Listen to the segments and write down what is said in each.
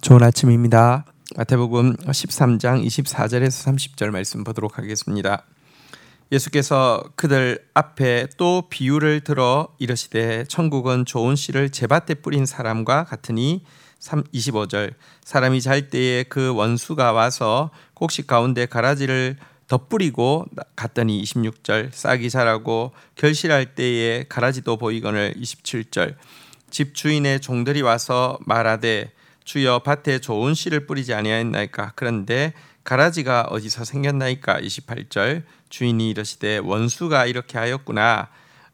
좋은 아침입니다. 마태복음 13장 24절에서 30절 말씀 보도록 하겠습니다. 예수께서 그들 앞에 또 비유를 들어 이르시되 천국은 좋은 씨를 제밭에 뿌린 사람과 같으니 25절 사람이 잘 때에 그 원수가 와서 곡식 가운데 가라지를 덧뿌리고 갔더니 26절 싹이 자라고 결실할 때에 가라지도 보이거늘 27절 집 주인의 종들이 와서 말하되 주여 밭에 좋은 씨를 뿌리지 아니하였나이까 그런데 가라지가 어디서 생겼나이까 28절 주인이 이르시되 원수가 이렇게 하였구나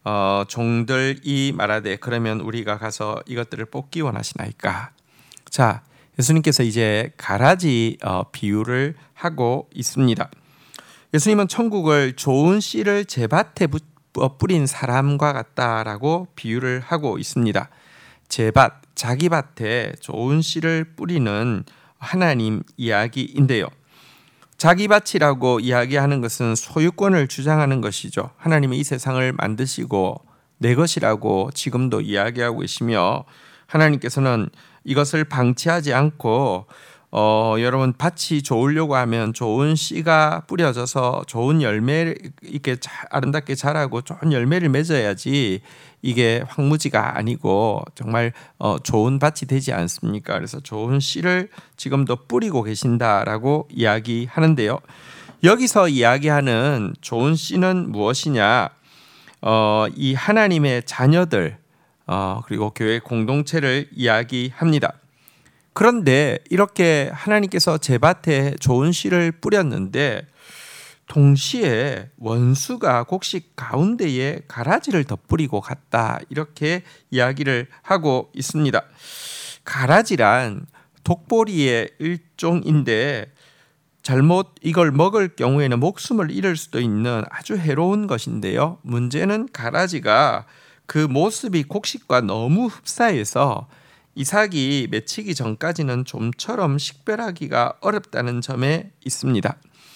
종들이 말하되 그러면 우리가 가서 이것들을 뽑기 원하시나이까. 자, 예수님께서 이제 가라지 비유를 하고 있습니다. 예수님은 천국을 좋은 씨를 제밭에 뿌린 사람과 같다라고 비유를 하고 있습니다. 제밭, 자기 밭에 좋은 씨를 뿌리는 하나님 이야기인데요. 자기 밭이라고 이야기하는 것은 소유권을 주장하는 것이죠. 하나님은 이 세상을 만드시고 내 것이라고 지금도 이야기하고 계시며 하나님께서는 이것을 방치하지 않고 여러분 밭이 좋으려고 하면 좋은 씨가 뿌려져서 좋은 열매 이렇게 아름답게 자라고 좋은 열매를 맺어야지 이게 황무지가 아니고 정말 좋은 밭이 되지 않습니까? 그래서 좋은 씨를 지금도 뿌리고 계신다라고 이야기하는데요. 여기서 이야기하는 좋은 씨는 무엇이냐? 이 하나님의 자녀들 그리고 교회 공동체를 이야기합니다. 그런데 이렇게 하나님께서 제밭에 좋은 씨를 뿌렸는데 동시에 원수가 곡식 가운데에 가라지를 덧뿌리고 갔다 이렇게 이야기를 하고 있습니다. 가라지란 독보리의 일종인데 잘못 이걸 먹을 경우에는 목숨을 잃을 수도 있는 아주 해로운 것인데요. 문제는 가라지가 그 모습이 곡식과 너무 흡사해서 이삭이 맺히기 전까지는 좀처럼 식별하기가 어렵다는 점에 있습니다.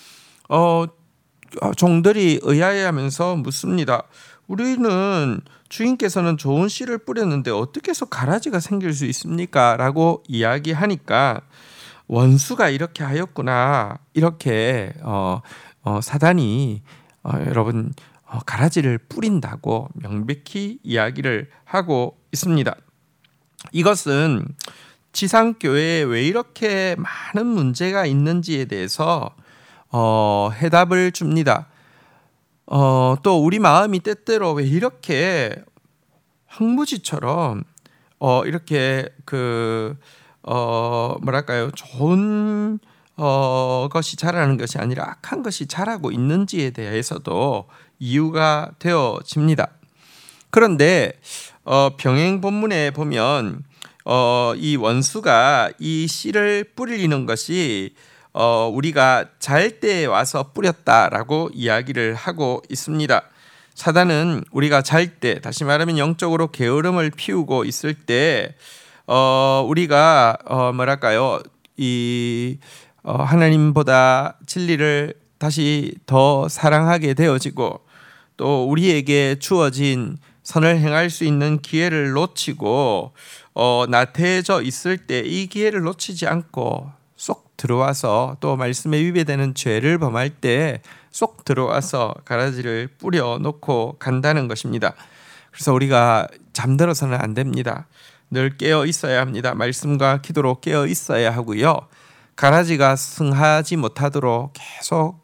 종들이 의아해하면서 묻습니다. 우리는 주인께서는 좋은 씨를 뿌렸는데 어떻게 해서 가라지가 생길 수 있습니까? 라고 이야기하니까 원수가 이렇게 하였구나. 이렇게 사단이 여러분 가라지를 뿌린다고 명백히 이야기를 하고 있습니다. 이것은 지상교회에 왜 이렇게 많은 문제가 있는지에 대해서 해답을 줍니다. 또 우리 마음이 때때로 왜 이렇게 황무지처럼 이렇게 좋은 것이 자라는 것이 아니라 악한 것이 자라고 있는지에 대해서도 이유가 되어집니다. 그런데 병행 본문에 보면 이 원수가 이 씨를 뿌리는 것이 우리가 잘 때 와서 뿌렸다라고 이야기를 하고 있습니다. 사단은 우리가 잘 때, 다시 말하면 영적으로 게으름을 피우고 있을 때 우리가 하나님보다 진리를 다시 더 사랑하게 되어지고 또 우리에게 주어진 선을 행할 수 있는 기회를 놓치고 나태해져 있을 때 이 기회를 놓치지 않고 쏙 들어와서 또 말씀에 위배되는 죄를 범할 때 쏙 들어와서 가라지를 뿌려놓고 간다는 것입니다. 그래서 우리가 잠들어서는 안 됩니다. 늘 깨어 있어야 합니다. 말씀과 기도로 깨어 있어야 하고요. 가라지가 승하지 못하도록 계속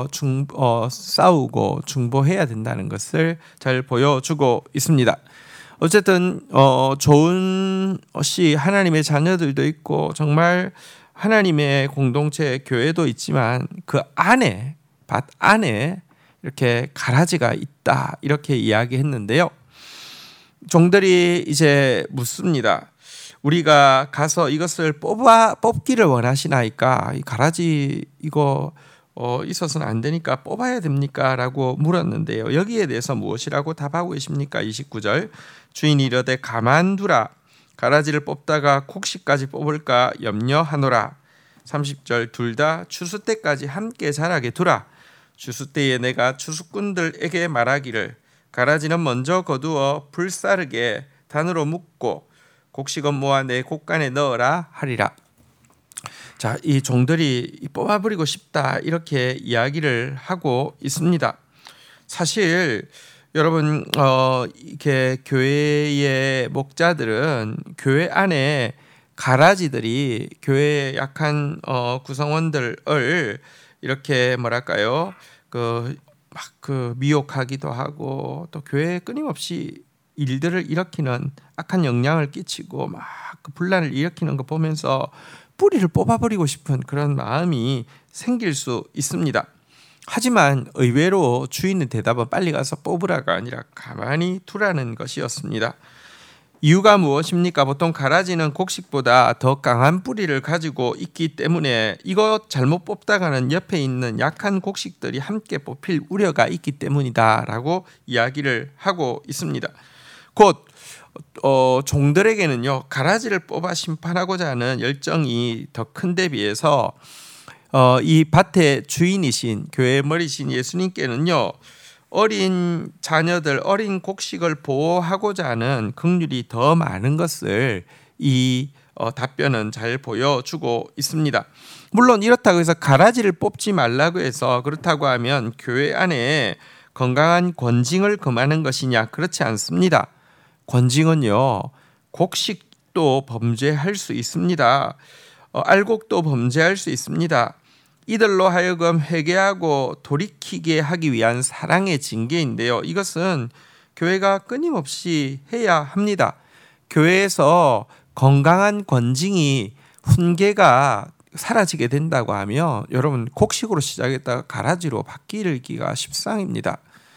싸우고 중보해야 된다는 것을 잘 보여주고 있습니다. 어쨌든 좋은 씨 하나님의 자녀들도 있고 정말 하나님의 공동체 교회도 있지만 그 안에 밭 안에 이렇게 가라지가 있다 이렇게 이야기했는데요. 종들이 이제 묻습니다. 우리가 가서 이것을 뽑기를 원하시나이까? 이 가라지 이거 있어서는 안 되니까 뽑아야 됩니까? 라고 물었는데요. 여기에 대해서 무엇이라고 답하고 계십니까? 29절 주인이 이르되 가만두라. 가라지를 뽑다가 곡식까지 뽑을까 염려하노라. 30절 둘 다 추수 때까지 함께 자라게 두라. 추수 때에 내가 추수꾼들에게 말하기를 가라지는 먼저 거두어 불사르게 단으로 묶고 곡식은 모아 내 곡간에 넣으라 하리라. 자, 이 종들이 뽑아버리고 싶다 이렇게 이야기를 하고 있습니다. 사실 여러분 이렇게 교회의 목자들은 교회 안에 가라지들이 교회의 약한 구성원들을 이렇게 뭐랄까요 그 미혹하기도 하고 또 교회에 끊임없이 일들을 일으키는 악한 영향을 끼치고 막 그 분란을 일으키는 거 보면서 뿌리를 뽑아버리고 싶은 그런 마음이 생길 수 있습니다. 하지만 의외로 주인의 대답은 빨리 가서 뽑으라가 아니라 가만히 두라는 것이었습니다. 이유가 무엇입니까? 보통 가라지는 곡식보다 더 강한 뿌리를 가지고 있기 때문에 이거 잘못 뽑다가는 옆에 있는 약한 곡식들이 함께 뽑힐 우려가 있기 때문이다라고 이야기를 하고 있습니다. 곧 종들에게는요 가라지를 뽑아 심판하고자 하는 열정이 더 큰 데 비해서 이 밭의 주인이신 교회의 머리신 예수님께는요 어린 자녀들, 어린 곡식을 보호하고자 하는 긍휼이 더 많은 것을 이 답변은 잘 보여주고 있습니다. 물론 이렇다고 해서 가라지를 뽑지 말라고 해서 그렇다고 하면 교회 안에 건강한 권징을 금하는 것이냐? 그렇지 않습니다. 권징은요 곡식도 범죄할 수 있습니다. 알곡도 범죄할 수 있습니다. 이들로 하여금 회개하고 돌이키게 하기 위한 사랑의 징계인데요. 이것은 교회가 끊임없이 해야 합니다. 교회에서 건강한 권징이 훈계가 사라지게 된다고 하면 여러분 곡식으로 시작했다가 가라지로 바뀌기가 십상입니다.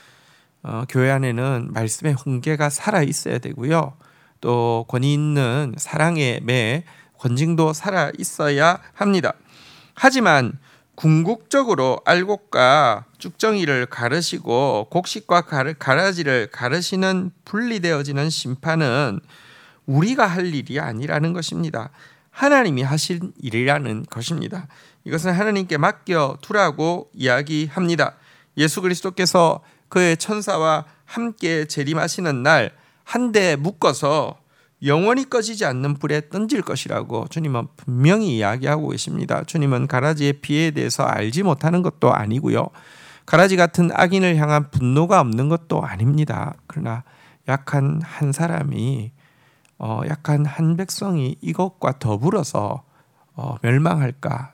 교회 안에는 말씀의 훈계가 살아 있어야 되고요. 또 권위 있는 사랑의 매 권징도 살아 있어야 합니다. 하지만 궁극적으로 알곡과 쭉정이를 가르시고 곡식과 가라지를 가르시는 분리되어지는 심판은 우리가 할 일이 아니라는 것입니다. 하나님이 하신 일이라는 것입니다. 이것은 하나님께 맡겨두라고 이야기합니다. 예수 그리스도께서 그의 천사와 함께 재림하시는 날 한 대 묶어서 영원히 꺼지지 않는 불에 던질 것이라고 주님은 분명히 이야기하고 계십니다. 주님은 가라지의 피해에 대해서 알지 못하는 것도 아니고요. 가라지 같은 악인을 향한 분노가 없는 것도 아닙니다. 그러나 약한 한 사람이 약한 한 백성이 이것과 더불어서 멸망할까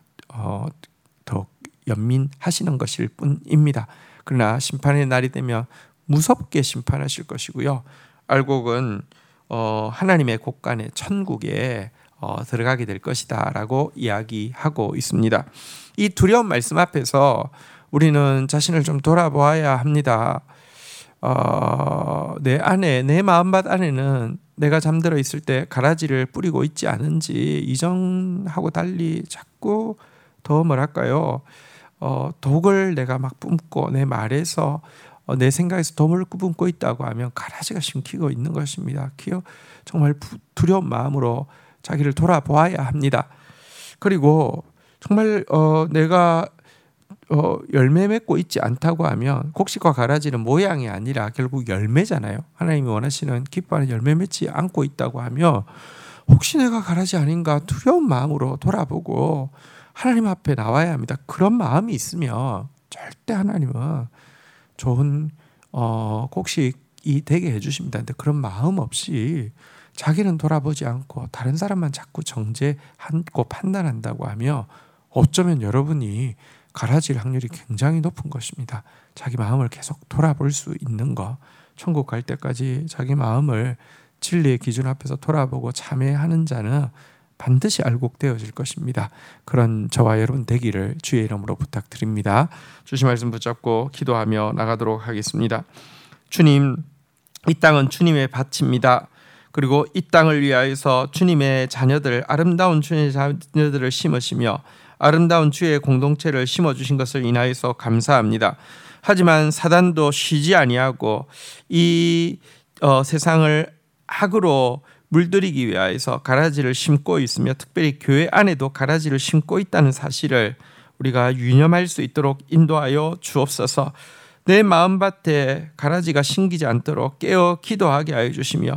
더 연민하시는 것일 뿐입니다. 그러나 심판의 날이 되면 무섭게 심판하실 것이고요. 알곡은 하나님의 곳간에 천국에 들어가게 될 것이다 라고 이야기하고 있습니다. 이 두려운 말씀 앞에서 우리는 자신을 좀 돌아보아야 합니다. 내 안에, 내 마음밭 안에는 내가 잠들어 있을 때 가라지를 뿌리고 있지 않은지 이전하고 달리 자꾸 더 뭐랄까요 독을 내가 막 뿜고 내 말에서 내 생각에서 덤을 뿜고 있다고 하면 가라지가 심기고 있는 것입니다. 정말 두려운 마음으로 자기를 돌아보아야 합니다. 그리고 정말 내가 열매 맺고 있지 않다고 하면 곡식과 가라지는 모양이 아니라 결국 열매잖아요. 하나님이 원하시는 기뻐하는 열매 맺지 않고 있다고 하면 혹시 내가 가라지 아닌가 두려운 마음으로 돌아보고 하나님 앞에 나와야 합니다. 그런 마음이 있으면 절대 하나님은 좋은 곡식이 되게 해주십니다. 근데 그런 마음 없이 자기는 돌아보지 않고 다른 사람만 자꾸 정죄하고 판단한다고 하면 어쩌면 여러분이 가라질 확률이 굉장히 높은 것입니다. 자기 마음을 계속 돌아볼 수 있는 것, 천국 갈 때까지 자기 마음을 진리의 기준 앞에서 돌아보고 참회하는 자는 반드시 알곡되어질 것입니다. 그런 저와 여러분 되기를 주의 이름으로 부탁드립니다. 주신 말씀 붙잡고 기도하며 나가도록 하겠습니다. 주님, 이 땅은 주님의 밭입니다. 그리고 이 땅을 위하여서 주님의 자녀들, 아름다운 주님의 자녀들을 심으시며 아름다운 주의 공동체를 심어주신 것을 인하여서 감사합니다. 하지만 사단도 쉬지 아니하고 이 세상을 악으로 물들이기 위하여서 가라지를 심고 있으며 특별히 교회 안에도 가라지를 심고 있다는 사실을 우리가 유념할 수 있도록 인도하여 주옵소서. 내 마음밭에 가라지가 심기지 않도록 깨어 기도하게 하여 주시며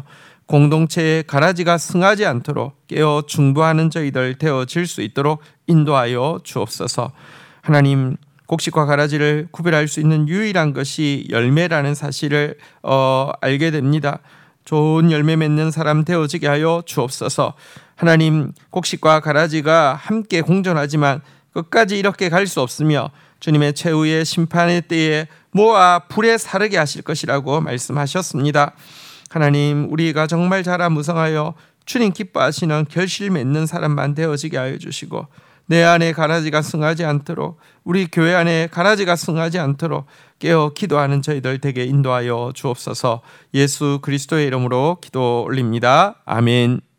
공동체의 가라지가 승하지 않도록 깨어 중보하는 저희들 되어질 수 있도록 인도하여 주옵소서. 하나님, 곡식과 가라지를 구별할 수 있는 유일한 것이 열매라는 사실을 알게 됩니다. 좋은 열매 맺는 사람 되어지게 하여 주옵소서. 하나님, 곡식과 가라지가 함께 공존하지만 끝까지 이렇게 갈 수 없으며 주님의 최후의 심판의 때에 모아 불에 사르게 하실 것이라고 말씀하셨습니다. 하나님, 우리가 정말 자라무성하여 주님 기뻐하시는 결실 맺는 사람만 되어지게 하여 주시고, 내 안에 가라지가 승하지 않도록, 우리 교회 안에 가라지가 승하지 않도록 깨어 기도하는 저희들 되게 인도하여 주옵소서. 예수 그리스도의 이름으로 기도 올립니다. 아멘.